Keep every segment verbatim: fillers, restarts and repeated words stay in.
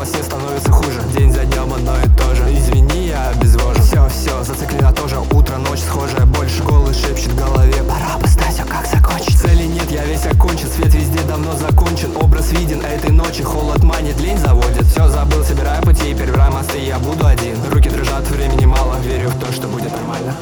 во сне становится хуже. День за днем одно и то же. Извини, я обезвожен. Все, все, зациклено тоже. Утро, ночь схожая больше. Голос шепчет в голове: пора бы знать, а как закончить. Цели нет, я весь окончен. Свет везде давно закончен. Образ виден этой ночи. Холод манит, лень заводит. Все забыл, собираю пути и перебираю мосты. Я буду один. Руки дрожат, времени мало. Верю в то, что будет нормально.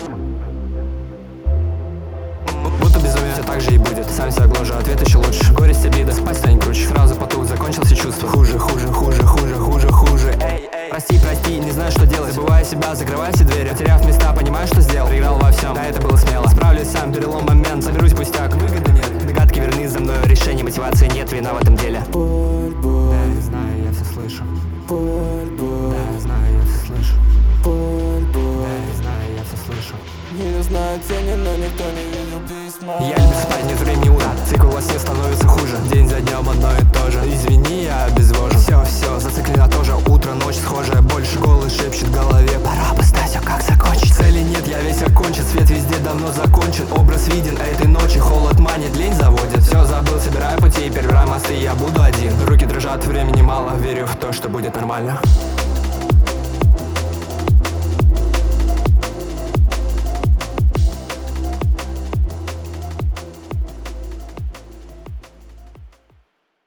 Будто безумие, все так же и будет. Сам себя гложу, ответ еще лучше. Горесть, обида, спать станет круче. Сразу потух, закончился чувство. Хуже, хуже, хуже, хуже, хуже, хуже. Эй, эй, прости, прости, не знаю, что делать. Забываю себя, закрываю все двери. Потеряв места, понимаю, что сделал. Проиграл во всем, да, это было смело. Справлюсь сам, перелом момент. Соберусь пустяк, выгоды нет. Догадки верны за мной, решений, мотивации нет. Вина в этом деле. Боль, боль. Да, я знаю, я все слышу. Боль, боль. Да, я знаю, я все слышу. Боль, боль. Да, я знаю, я все слышу. Ее знают тени, но никто не видел письма. Я люблю спать, нет времени утра. Цикл во сне становится хуже. День за днем одно и то же. Извини, я обезвожен. Все, все, зациклено тоже. Утро, ночь схожая больше. Голос шепчет в голове: пора бы знать, а как закончить. Цели нет, я весь окончен. Свет везде давно закончен. Образ виден этой ночи. Холод манит, лень заводит. Все забыл, собираю пути и перебираю мосты. Я буду один. Руки дрожат, времени мало. Верю в то, что будет нормально.